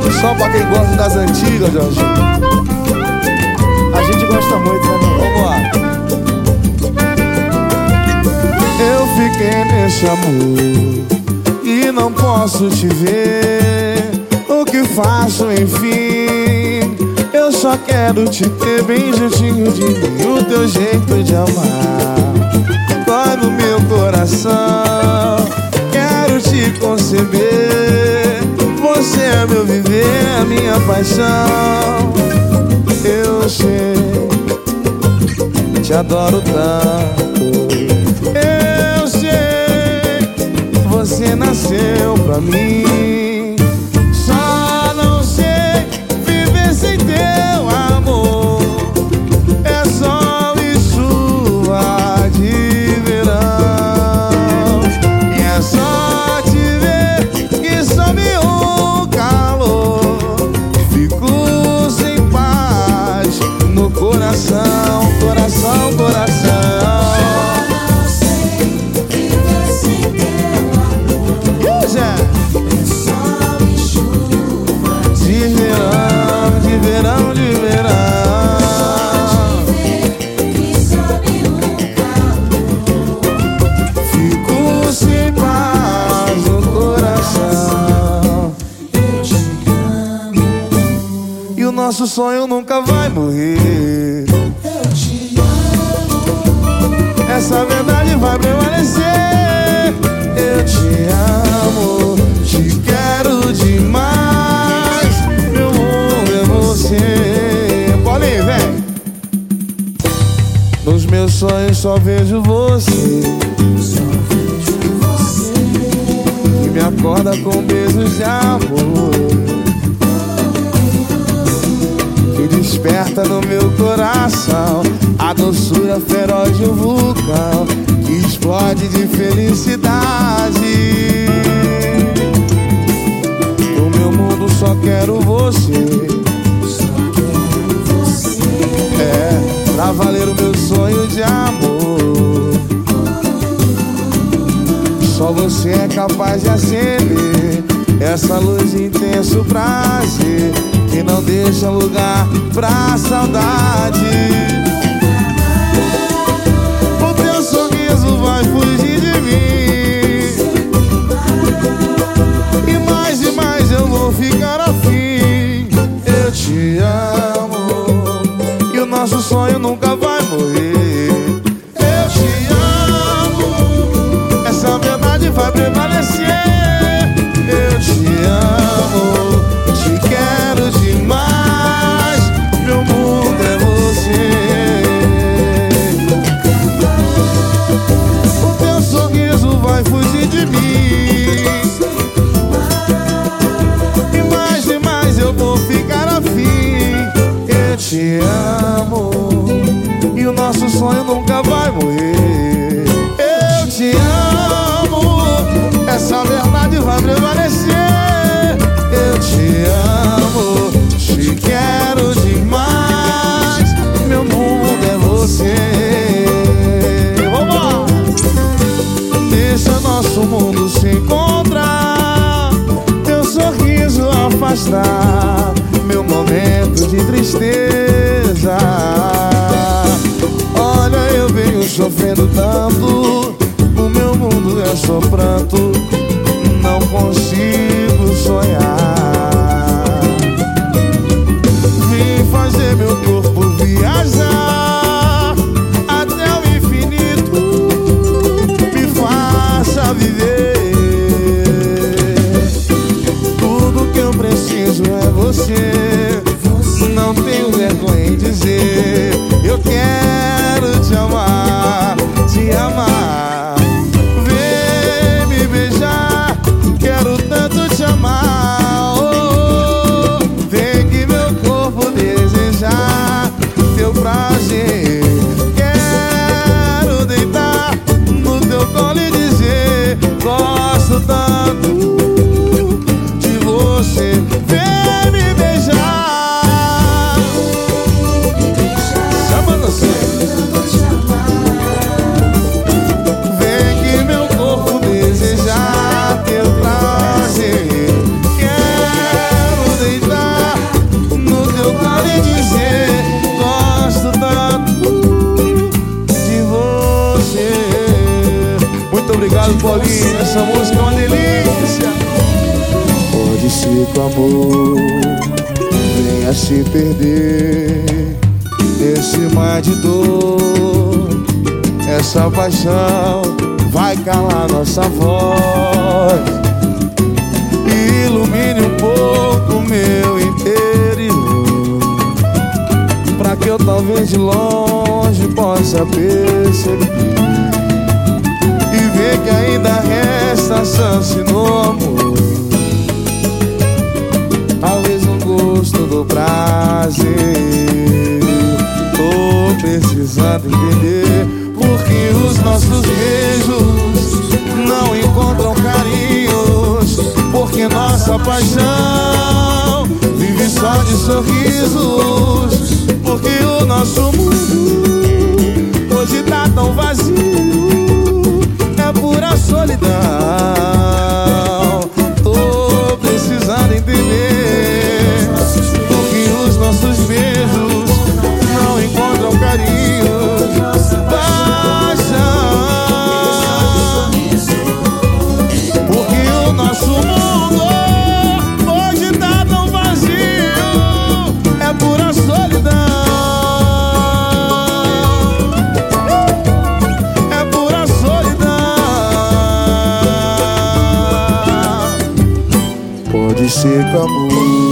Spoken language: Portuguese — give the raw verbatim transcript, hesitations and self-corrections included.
Só pra quem gosta das antigas, Jorge. A gente gosta muito, né, meu? Vamos lá. Eu fiquei nesse amor e não posso te ver. O que faço, enfim? Eu só quero te ter bem juntinho de mim. O teu jeito de amar dói no meu coração. Quero te conceber. Você é meu viver, a minha paixão. Eu sei, te adoro tanto. Eu sei, você nasceu pra mim. Só não sei viver sem teu amor. É sol e chuva de verão. E é só te ver que sobe o calor. Fico sem paz no coração, coração, coração. Nosso sonho nunca vai morrer. Eu te amo. Essa verdade vai permanecer. Eu te amo, te quero demais. Meu mundo é você. Paulinho, vem. Nos meus sonhos só vejo você. Só vejo você. Que me acorda com beijos de amor. Desperta no meu coração a doçura feroz de um vulcão que explode de felicidade. No meu mundo só quero você. Só quero você. É, pra valer o meu sonho de amor. Só você é capaz de acender essa luz de intenso prazer que não deixa lugar pra saudade. O teu sorriso vai fugir de mim. E mais e mais eu vou ficar afim. Eu te amo e o nosso sonho nunca vai morrer. Eu te amo, essa verdade vai prevalecer. Eu te amo, te quero demais. Meu mundo é você. O teu sorriso vai fugir de mim. E mais e mais eu vou ficar afim. Eu te amo e o nosso sonho nunca vai morrer. Eu te amo, essa verdade vai prevalecer. Eu te amo, te quero demais. Meu mundo é você. Vamos! Deixa nosso mundo se encontrar. Teu sorriso afastar meu momento de tristeza. Olha, eu venho sofrendo tanto. O meu mundo é só pranto. Não consigo sonhar. Vem fazer meu corpo viajar até o infinito. Me faça viver. Tudo que eu preciso é você. Não tenho vergonha em dizer. Eu quero te amar, te amar. Vem me beijar, quero tanto te amar. Oh, oh. Vem que meu corpo desejar teu prazer. Quero deitar no teu colo e dizer: gosto tanto de você. Vem me beijar. Chama você. Vem que meu corpo desejar teu prazer. ser que o amor venha se perder nesse mar de dor. Essa paixão vai calar nossa voz. Ilumine um pouco meu interior, pra que eu talvez de longe possa perceber e ver que ainda resta chance no amor. Talvez um gosto do prazer. Tô precisando entender porque os nossos beijos não encontram carinhos, porque nossa paixão vive só de sorrisos, porque o nosso mundo hoje tá tão vazio, é pura solidão. Tô precisando entender porque os nossos beijos não encontram carinho, paixão, porque o nosso mundo hoje tá tão vazio, é pura solidão, é pura solidão. Pode ser que o amor